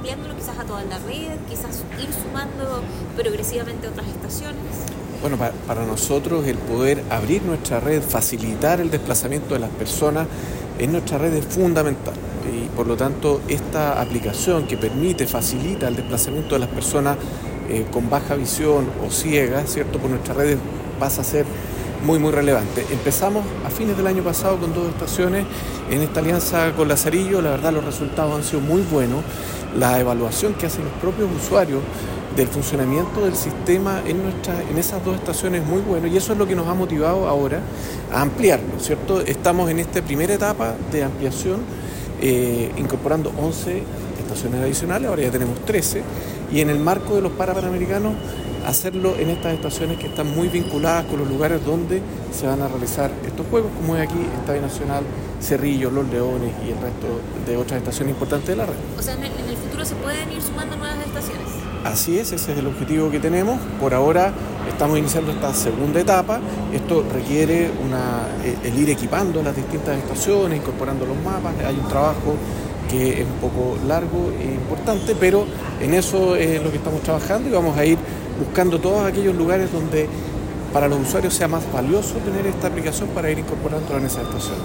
ampliándolo quizás a toda la red, quizás ir sumando progresivamente otras estaciones? Bueno, para nosotros el poder abrir nuestra red, facilitar el desplazamiento de las personas en nuestra red es fundamental. Y por lo tanto, esta aplicación que facilita el desplazamiento de las personas con baja visión o ciegas, ¿cierto? Por nuestra red pasa a ser muy relevante. Empezamos a fines del año pasado con 2 estaciones en esta alianza con Lazarillo. La verdad, los resultados han sido muy buenos. La evaluación que hacen los propios usuarios del funcionamiento del sistema en esas 2 estaciones es muy bueno, y eso es lo que nos ha motivado ahora a ampliarlo, ¿cierto? Estamos en esta primera etapa de ampliación, incorporando 11 estaciones adicionales, ahora ya tenemos 13, y en el marco de los Panamericanos hacerlo en estas estaciones que están muy vinculadas con los lugares donde se van a realizar estos juegos, como es aquí Estadio Nacional, Cerrillo, Los Leones y el resto de otras estaciones importantes de la red. O sea, en el futuro se pueden ir sumando nuevas estaciones. Así es, ese es el objetivo que tenemos. Por ahora estamos iniciando esta segunda etapa. Esto requiere el ir equipando las distintas estaciones, incorporando los mapas. Hay un trabajo que es un poco largo e importante, pero en eso es lo que estamos trabajando, y vamos a ir buscando todos aquellos lugares donde para los usuarios sea más valioso tener esta aplicación para ir incorporándola en esa estación.